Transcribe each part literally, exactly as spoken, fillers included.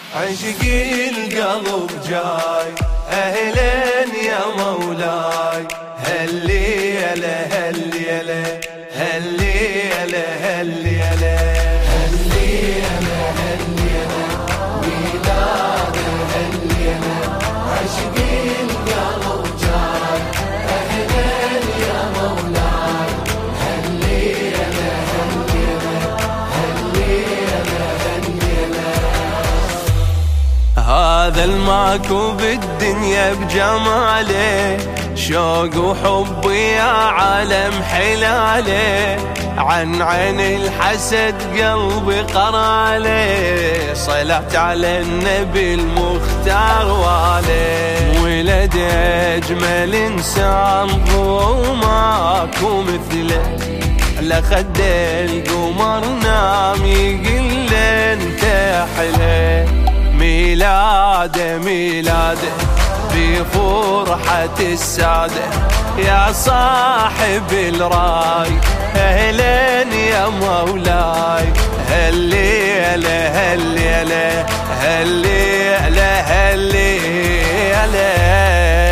عشقي القلب جاي أهلين يا مولاي. هالليلة هالليلة هالليلة هالليلة هالليلة هالليلة ميلاده هالليلة عشقي القلب جاي أهلين يا مولاي. هالليلة هالليلة هالليلة هالليلة هذا الماكو بالدنيا بجماله شوق وحب يا عالم حلاله. عن عين الحسد قلبي قراله صلاة على النبي المختار واله. ولد أجمل إنسان هو ماكو مثله لخد القمر نام يقل انت حلي. ميلاده ميلاده بفرحة السادة يا صاحب الراي. أهلين يا مولاي. هالليلة هالليلة هالليلة هالليلة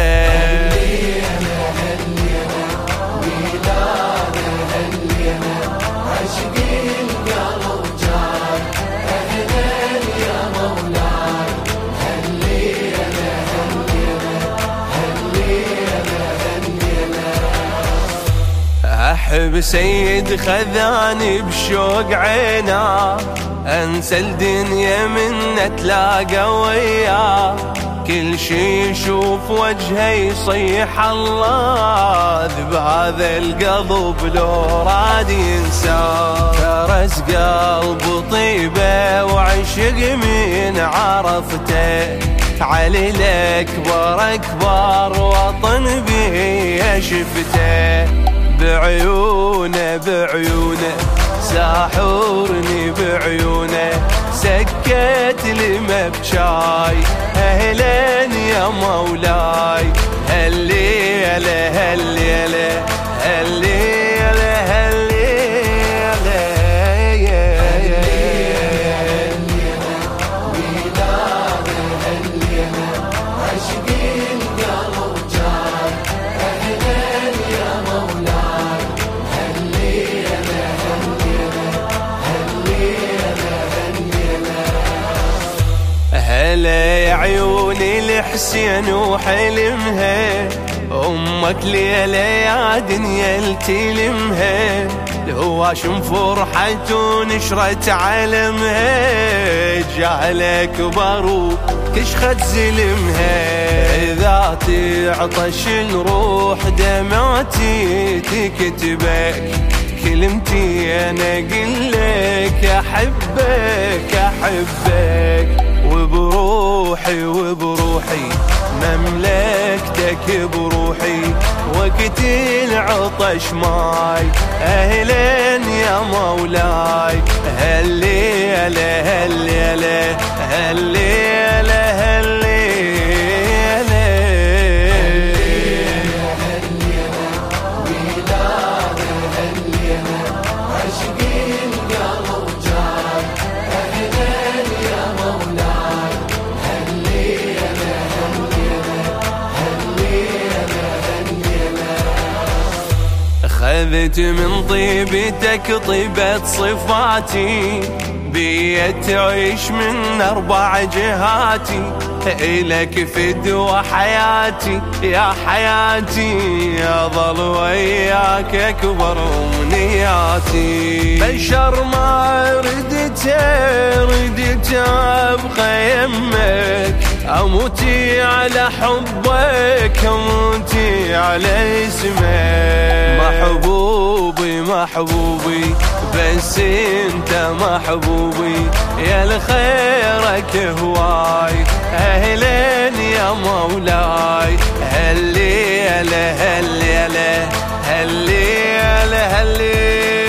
أحب سيد خذاني بشوق عينا أنسى الدنيا من أتلاقى وياه. كل شي يشوف وجهه يصيح الله بهذا القلب لو راد ينساه. فرس قلب طيبة وعشق من عرفته علي الأكبر أكبر وطن بيه شفته. بعيونه بعيونه ساحورني بعيونه سكت لي بشاي. أهلين يا مولاي. هالليلة هالليلة هالليلة هالليلة هلا عيوني الحسين وحلمها أمك ليلة يا دنيا التلمها. الهواشم فرحة ونشرت علمها جعلك بارو كشخت زلمها. إذا تعطش الروح دمعتي تكتبك كلمتي أنا قلك أحبك أحبك. وبروحي وبروحي مملكتك بروحي وقت العطش ماي. أهلين يا مولاي. هالليلة هالليلة هالليلة هالليلة أخذت من طيبتك طيبة صفاتي بي تعيش من أربع جهاتي. إلك فدوى حياتي يا حياتي أظل وياك أكبر أمنياتي. بشر ما ردته ردته أبقى يمك أموتي على حبك أموتي على اسمك. محبوبي محبوبي بس انت محبوبي يا لخيرك هواي. أهلين يا مولاي. هالليلة هالليلة هالليلة هالليلة